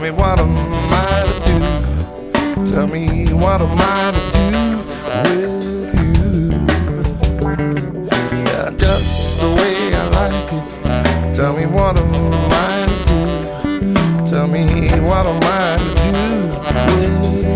me what am I to do? Tell me what am I to do with you? Yeah, just the way I like it. Tell me what am I to do? Tell me what am I to do with you?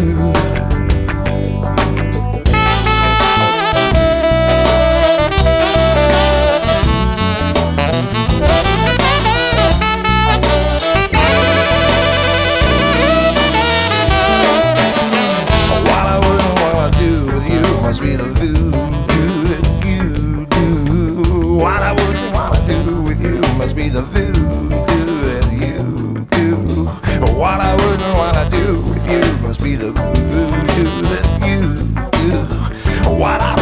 Must be the voodoo that you do. What I wouldn't wanna do with you must be the voodoo that you do. What I wouldn't wanna do with you must be the voodoo that you do. What I